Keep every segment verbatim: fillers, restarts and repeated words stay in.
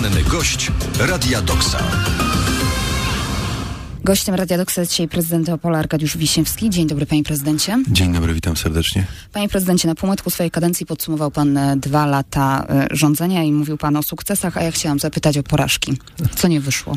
Poranny gość Radia Doksa. Gościem Radia Doksa jest dzisiaj prezydent Opola Arkadiusz Wiśniewski. Dzień dobry, panie prezydencie. Dzień dobry, witam serdecznie. Panie prezydencie, na półmetku swojej kadencji podsumował pan dwa lata y, rządzenia i mówił pan o sukcesach, a ja chciałam zapytać o porażki. Co nie wyszło?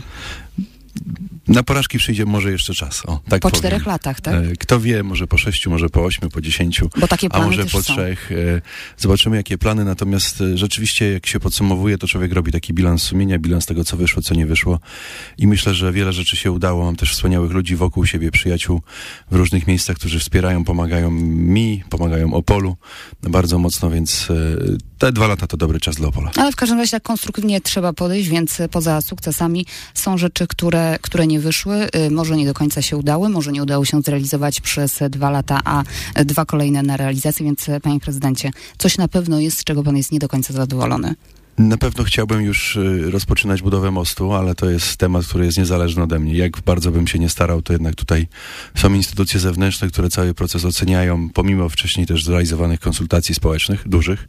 Na porażki przyjdzie może jeszcze czas. O, tak po powiem. czterech latach, tak? Kto wie, może po sześciu, może po ośmiu, po dziesięciu, Bo takie plany a może też po są. trzech. Zobaczymy, jakie plany. Natomiast rzeczywiście, jak się podsumowuje, to człowiek robi taki bilans sumienia, bilans tego, co wyszło, co nie wyszło. I myślę, że wiele rzeczy się udało. Mam też wspaniałych ludzi wokół siebie, przyjaciół w różnych miejscach, którzy wspierają, pomagają mi, pomagają Opolu bardzo mocno, więc te dwa lata to dobry czas dla Opola. Ale w każdym razie tak konstruktywnie trzeba podejść, więc poza sukcesami są rzeczy, które, które nie wyszły, może nie do końca się udały, może nie udało się zrealizować przez dwa lata, a dwa kolejne na realizację, więc panie prezydencie, coś na pewno jest, z czego pan jest nie do końca zadowolony. Na pewno chciałbym już rozpoczynać budowę mostu, ale to jest temat, który jest niezależny ode mnie. Jak bardzo bym się nie starał, to jednak tutaj są instytucje zewnętrzne, które cały proces oceniają, pomimo wcześniej też zrealizowanych konsultacji społecznych, dużych,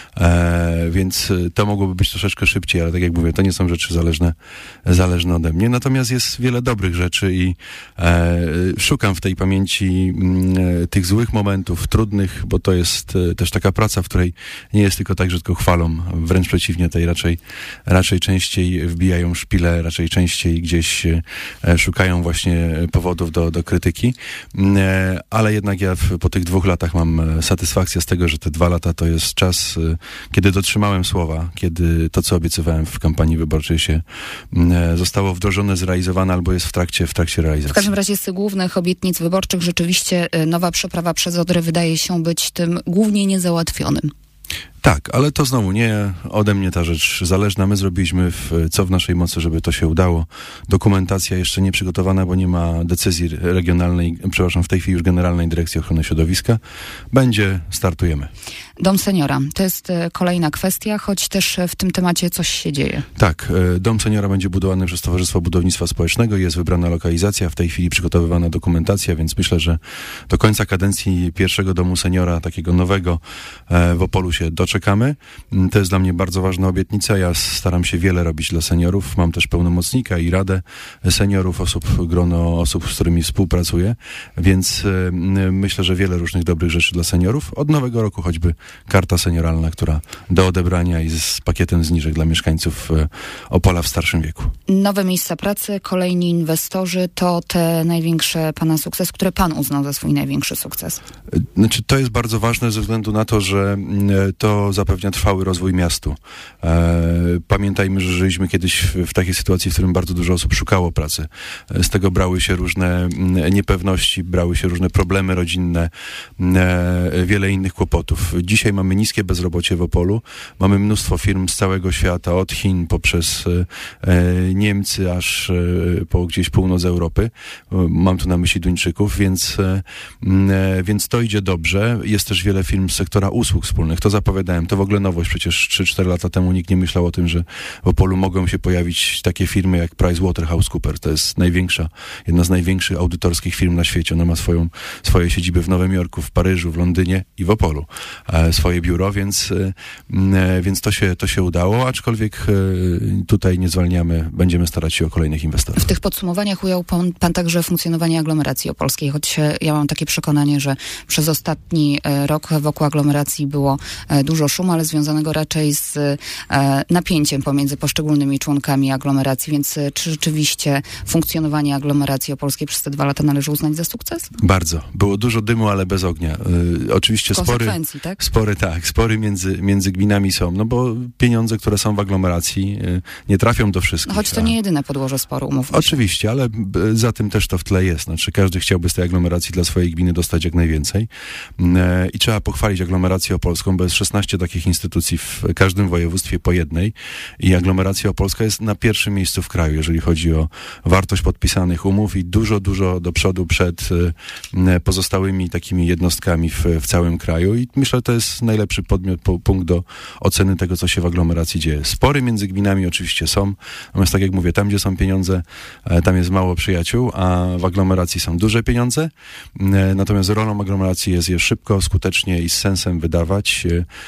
e, więc to mogłoby być troszeczkę szybciej, ale tak jak mówię, to nie są rzeczy zależne, zależne ode mnie. Natomiast jest wiele dobrych rzeczy i e, szukam w tej pamięci m, tych złych momentów, trudnych, bo to jest e, też taka praca, w której nie jest tylko tak, że tylko chwalą, wręcz przeciwnie, tej raczej, raczej częściej wbijają szpile, raczej częściej gdzieś e, szukają właśnie powodów do, do krytyki, e, ale jednak ja w, po tych dwóch latach mam satysfakcję z tego, że te dwa lata to jest czas, e, kiedy dotrzymałem słowa, kiedy to, co obiecywałem w kampanii wyborczej się e, zostało wdrożone, zrealizowane albo jest w trakcie, w trakcie realizacji. W każdym razie z tych głównych obietnic wyborczych rzeczywiście e, nowa przeprawa przez Odrę wydaje się być tym głównie niezałatwionym. Tak, ale to znowu nie ode mnie ta rzecz zależna. My zrobiliśmy w, co w naszej mocy, żeby to się udało. Dokumentacja jeszcze nie przygotowana, bo nie ma decyzji regionalnej, przepraszam, w tej chwili już Generalnej Dyrekcji Ochrony Środowiska. Będzie, startujemy. Dom seniora, to jest kolejna kwestia, choć też w tym temacie coś się dzieje. Tak, Dom seniora będzie budowany przez Towarzystwo Budownictwa Społecznego, jest wybrana lokalizacja, w tej chwili przygotowywana dokumentacja, więc myślę, że do końca kadencji pierwszego domu seniora, takiego nowego w Opolu się doczekamy. To jest dla mnie bardzo ważna obietnica. Ja staram się wiele robić dla seniorów. Mam też pełnomocnika i radę seniorów, osób, grono osób, z którymi współpracuję, więc y, myślę, że wiele różnych dobrych rzeczy dla seniorów. Od nowego roku choćby karta senioralna, która do odebrania i z pakietem zniżek dla mieszkańców y, Opola w starszym wieku. Nowe miejsca pracy, kolejni inwestorzy, to te największe pana sukcesy, które pan uznał za swój największy sukces. Znaczy, to jest bardzo ważne ze względu na to, że y, to zapewnia trwały rozwój miastu. E, pamiętajmy, że żyliśmy kiedyś w, w takiej sytuacji, w którym bardzo dużo osób szukało pracy. Z tego brały się różne m, niepewności, brały się różne problemy rodzinne, e, wiele innych kłopotów. Dzisiaj mamy niskie bezrobocie w Opolu, mamy mnóstwo firm z całego świata, od Chin poprzez e, Niemcy, aż e, po gdzieś północ Europy. E, mam tu na myśli Duńczyków, więc, e, więc to idzie dobrze. Jest też wiele firm z sektora usług wspólnych. To zapowiadałem. To w ogóle nowość. Przecież trzy cztery lata temu nikt nie myślał o tym, że w Opolu mogą się pojawić takie firmy jak PricewaterhouseCoopers. To jest największa, jedna z największych audytorskich firm na świecie. Ona ma swoją, swoje siedziby w Nowym Jorku, w Paryżu, w Londynie i w Opolu. E, swoje biuro, więc, e, więc to się, to się udało, aczkolwiek e, tutaj nie zwalniamy. Będziemy starać się o kolejnych inwestorów. W tych podsumowaniach ujął pan, pan także funkcjonowanie aglomeracji opolskiej, choć ja mam takie przekonanie, że przez ostatni rok wokół aglomeracji było dużo szumu, ale związanego raczej z e, napięciem pomiędzy poszczególnymi członkami aglomeracji, więc e, czy rzeczywiście funkcjonowanie aglomeracji opolskiej przez te dwa lata należy uznać za sukces? Bardzo. Było dużo dymu, ale bez ognia. E, oczywiście spory, tak? spory, tak, spory między, między gminami są, no bo pieniądze, które są w aglomeracji e, nie trafią do wszystkich. No, choć to a... nie jedyne podłoże sporu, umówmy się. Oczywiście, ale za tym też to w tle jest. Znaczy każdy chciałby z tej aglomeracji dla swojej gminy dostać jak najwięcej. E, I trzeba pochwalić aglomerację opolską, bo jest szesnaście takich instytucji w każdym województwie po jednej i aglomeracja opolska jest na pierwszym miejscu w kraju, jeżeli chodzi o wartość podpisanych umów i dużo, dużo do przodu przed e, pozostałymi takimi jednostkami w, w całym kraju i myślę, że to jest najlepszy podmiot, po, punkt do oceny tego, co się w aglomeracji dzieje. Spory między gminami oczywiście są, natomiast tak jak mówię, tam gdzie są pieniądze, e, tam jest mało przyjaciół, a w aglomeracji są duże pieniądze, e, natomiast rolą aglomeracji jest je szybko, skutecznie i z sensem wydawać,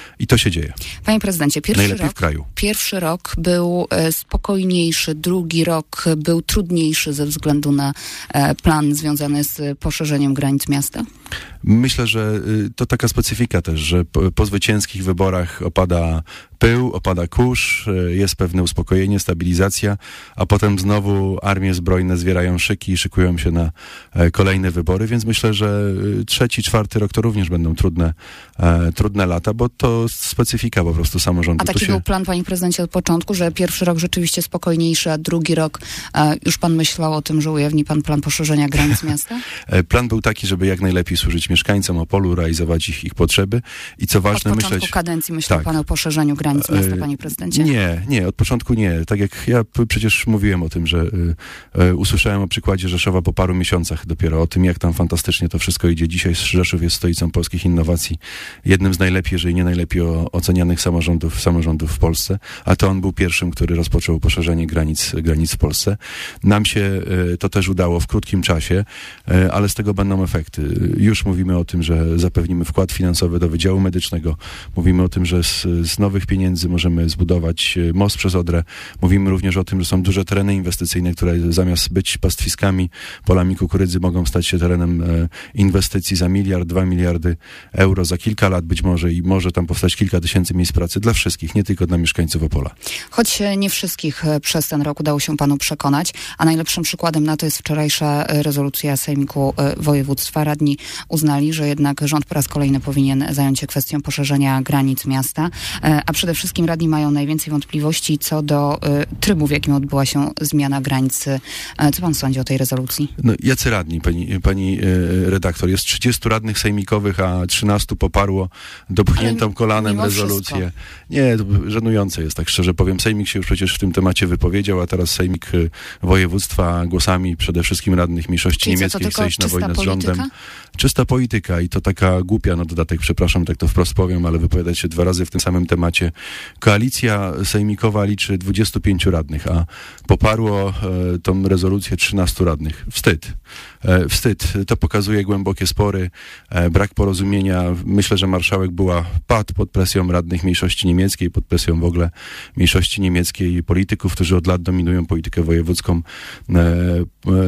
i to się dzieje. Panie prezydencie, pierwszy Najlepiej rok, w kraju. pierwszy rok był e, spokojniejszy, drugi rok był trudniejszy ze względu na e, plan związany z poszerzeniem granic miasta? Myślę, że y, to taka specyfika też, że po, po zwycięskich wyborach opada pył, opada kurz, y, jest pewne uspokojenie, stabilizacja, a potem znowu armie zbrojne zwierają szyki i szykują się na e, kolejne wybory, więc myślę, że y, trzeci, czwarty rok to również będą trudne, e, trudne lata, bo to specyfika po prostu samorządu. A taki się... był plan, panie prezydencie, od początku, że pierwszy rok rzeczywiście spokojniejszy, a drugi rok e, już pan myślał o tym, że ujawni pan plan poszerzenia granic miasta? E, plan był taki, żeby jak najlepiej służyć mieszkańcom Opolu, realizować ich, ich potrzeby i co ważne, Od początku myśleć... kadencji myślał tak. pan o poszerzeniu granic miasta, panie prezydencie? Nie, nie, od początku nie. Tak jak ja p- przecież mówiłem o tym, że y, y, usłyszałem o przykładzie Rzeszowa po paru miesiącach dopiero, o tym, jak tam fantastycznie to wszystko idzie. Dzisiaj Rzeszów jest stolicą polskich innowacji, jednym z najlepiej, jeżeli nie najlepiej o, ocenianych samorządów, samorządów w Polsce, a to on był pierwszym, który rozpoczął poszerzenie granic, granic w Polsce. Nam się y, to też udało w krótkim czasie, y, ale z tego będą efekty. Już mówimy o tym, że zapewnimy wkład finansowy do Wydziału Medycznego. Mówimy o tym, że z, z nowych pieniędzy możemy zbudować most przez Odrę. Mówimy również o tym, że są duże tereny inwestycyjne, które zamiast być pastwiskami, polami kukurydzy, mogą stać się terenem e, inwestycji za miliard, dwa miliardy euro za kilka lat być może i może tam powstać kilka tysięcy miejsc pracy dla wszystkich, nie tylko dla mieszkańców Opola. Choć nie wszystkich przez ten rok udało się panu przekonać, a najlepszym przykładem na to jest wczorajsza rezolucja Sejmiku Województwa. Radni uznali, że jednak rząd po raz kolejny powinien zająć się kwestią poszerzenia granic miasta, a przede wszystkim radni mają najwięcej wątpliwości co do trybu, w jakim odbyła się zmiana granicy. Co pan sądzi o tej rezolucji? No, jacy radni, pani, pani redaktor? Jest trzydziestu radnych sejmikowych, a trzynastu poparło dopchniętą Ale kolanem rezolucję. Wszystko. Nie, to żenujące jest, tak szczerze powiem. Sejmik się już przecież w tym temacie wypowiedział, a teraz Sejmik Województwa głosami przede wszystkim radnych mniejszości Czyli niemieckiej co, chce iść na wojnę polityka? z rządem. Czysta polityka i to taka głupia, no dodatek, przepraszam, tak to wprost powiem, ale wypowiadać się dwa razy w tym samym temacie. Koalicja sejmikowa liczy dwudziestu pięciu radnych, a poparło e, tą rezolucję trzynastu radnych. Wstyd. E, wstyd. To pokazuje głębokie spory, e, brak porozumienia. Myślę, że marszałek była padł pod presją radnych mniejszości niemieckiej, pod presją w ogóle mniejszości niemieckiej i polityków, którzy od lat dominują politykę wojewódzką. E, e,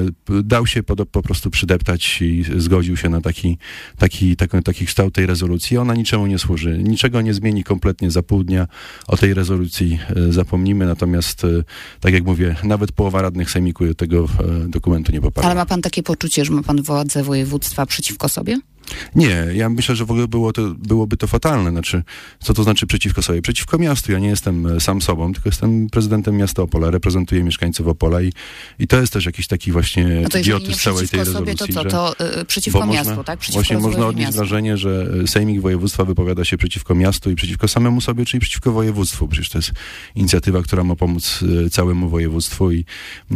dał się po, po prostu przydeptać i zgodził się na taki, taki, taki, taki kształt tej rezolucji. Ona niczemu nie służy. Niczego nie zmieni kompletnie za pół dnia. O tej rezolucji e, zapomnimy, natomiast e, tak jak mówię, nawet połowa radnych sejmiku tego e, dokumentu nie poparła. Ale ma pan takie poczucie, że ma pan władzę województwa przeciwko sobie? Nie, ja myślę, że w ogóle było to, byłoby to fatalne. Znaczy, co to znaczy przeciwko sobie? Przeciwko miastu. Ja nie jestem sam sobą, tylko jestem prezydentem miasta Opola, reprezentuję mieszkańców Opola i, i to jest też jakiś taki właśnie no to idiotyzm całej tej sobie, rezolucji. To co, to, to yy, przeciwko miastu, można, tak? Przeciwko właśnie można odnieść miastu. wrażenie, że Sejmik Województwa wypowiada się przeciwko miastu i przeciwko samemu sobie, czyli przeciwko województwu. Przecież to jest inicjatywa, która ma pomóc y, całemu województwu i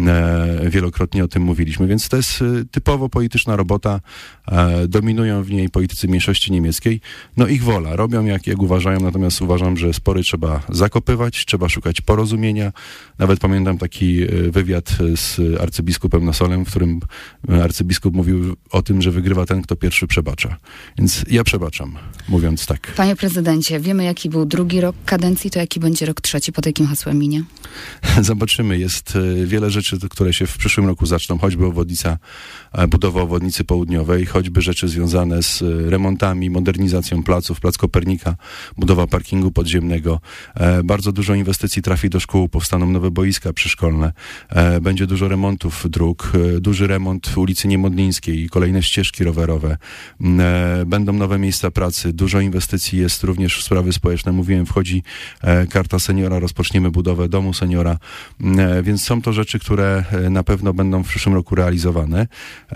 y, wielokrotnie o tym mówiliśmy. Więc to jest y, typowo polityczna robota. Y, dominują w niej politycy mniejszości niemieckiej. No ich wola. Robią jak, jak uważają, natomiast uważam, że spory trzeba zakopywać, trzeba szukać porozumienia. Nawet pamiętam taki wywiad z arcybiskupem Nasolem, w którym arcybiskup mówił o tym, że wygrywa ten, kto pierwszy przebacza. Więc ja przebaczam, mówiąc tak. Panie prezydencie, wiemy jaki był drugi rok kadencji, to jaki będzie rok trzeci, pod jakim hasłem minie? Zobaczymy. Jest wiele rzeczy, które się w przyszłym roku zaczną, choćby obwodnica, budowa obwodnicy południowej, choćby rzeczy związane z remontami, modernizacją placów, Plac Kopernika, budowa parkingu podziemnego. E, bardzo dużo inwestycji trafi do szkół, powstaną nowe boiska przyszkolne, e, będzie dużo remontów dróg, e, duży remont ulicy Niemodlińskiej i kolejne ścieżki rowerowe. E, będą nowe miejsca pracy, dużo inwestycji jest również w sprawy społeczne. Mówiłem, wchodzi e, karta seniora, rozpoczniemy budowę domu seniora, e, więc są to rzeczy, które e, na pewno będą w przyszłym roku realizowane.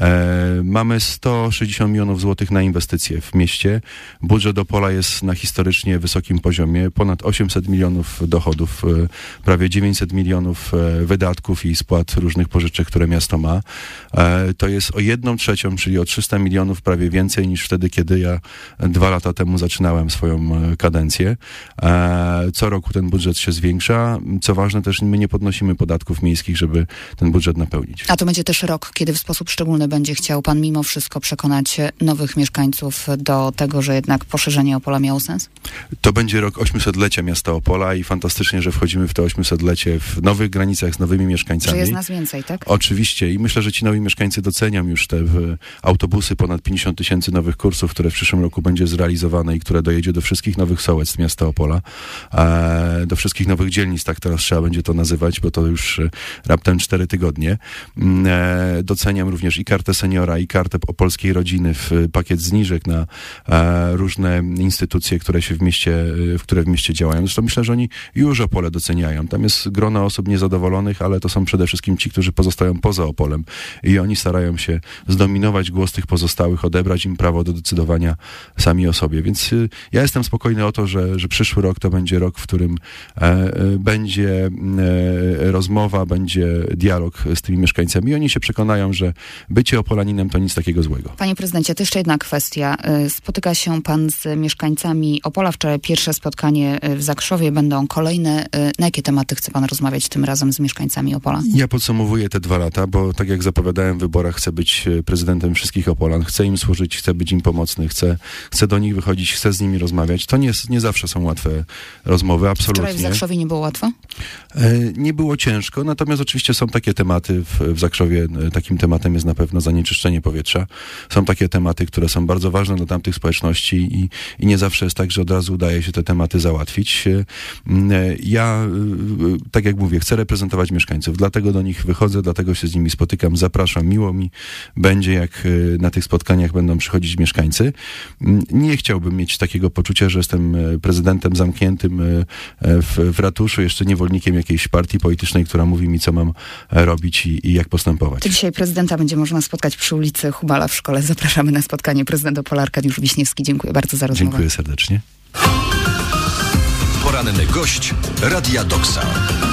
E, mamy sto sześćdziesiąt milionów złotych na inwestycje w mieście. Budżet Opola jest na historycznie wysokim poziomie. Ponad osiemset milionów dochodów, prawie dziewięćset milionów wydatków i spłat różnych pożyczek, które miasto ma. To jest o jedną trzecią, czyli o trzysta milionów prawie więcej niż wtedy, kiedy ja dwa lata temu zaczynałem swoją kadencję. Co roku ten budżet się zwiększa. Co ważne, też my nie podnosimy podatków miejskich, żeby ten budżet napełnić. A to będzie też rok, kiedy w sposób szczególny będzie chciał pan mimo wszystko przekonać nowych nowych mieszkańców do tego, że jednak poszerzenie Opola miało sens? To będzie rok ośmiosetlecia miasta Opola i fantastycznie, że wchodzimy w to ośmiosetlecie w nowych granicach z nowymi mieszkańcami. Że jest nas więcej, tak? Oczywiście i myślę, że ci nowi mieszkańcy docenią już te w, autobusy, ponad pięćdziesiąt tysięcy nowych kursów, które w przyszłym roku będzie zrealizowane i które dojedzie do wszystkich nowych sołectw miasta Opola, e, do wszystkich nowych dzielnic, tak teraz trzeba będzie to nazywać, bo to już e, raptem cztery tygodnie. E, doceniam również i kartę seniora, i kartę opolskiej rodziny, w pakiet zniżek na e, różne instytucje, które się w mieście, w które w mieście działają. Zresztą myślę, że oni już Opole doceniają. Tam jest grono osób niezadowolonych, ale to są przede wszystkim ci, którzy pozostają poza Opolem i oni starają się zdominować głos tych pozostałych, odebrać im prawo do decydowania sami o sobie. Więc y, ja jestem spokojny o to, że, że przyszły rok to będzie rok, w którym e, e, będzie e, rozmowa, będzie dialog z tymi mieszkańcami i oni się przekonają, że bycie Opolaninem to nic takiego złego. Panie prezydencie, to jeszcze jedna kwestia. Spotyka się pan z mieszkańcami Opola. Wczoraj pierwsze spotkanie w Zakrzowie, będą kolejne. Na jakie tematy chce pan rozmawiać tym razem z mieszkańcami Opola? Ja podsumowuję te dwa lata, bo tak jak zapowiadałem w wyborach, chcę być prezydentem wszystkich Opolan, chcę im służyć, chcę być im pomocny, chcę, chcę do nich wychodzić, chcę z nimi rozmawiać. To nie, nie zawsze są łatwe rozmowy, absolutnie. Wczoraj w Zakrzowie nie było łatwo? E, nie było ciężko, natomiast oczywiście są takie tematy w, w Zakrzowie. Takim tematem jest na pewno zanieczyszczenie powietrza. Są takie tematy, które są bardzo ważne dla tamtych społeczności i, i nie zawsze jest tak, że od razu udaje się te tematy załatwić. Ja, tak jak mówię, chcę reprezentować mieszkańców, dlatego do nich wychodzę, dlatego się z nimi spotykam, zapraszam, miło mi będzie, jak na tych spotkaniach będą przychodzić mieszkańcy. Nie chciałbym mieć takiego poczucia, że jestem prezydentem zamkniętym w, w ratuszu, jeszcze niewolnikiem jakiejś partii politycznej, która mówi mi, co mam robić i, i jak postępować. To dzisiaj prezydenta będzie można spotkać przy ulicy Hubala w szkole. Zapraszamy na spotkanie. Prezydent Opola Arkadiusz Wiśniewski. Dziękuję bardzo za rozmowę. Dziękuję serdecznie. Poranny gość Radia Doksa.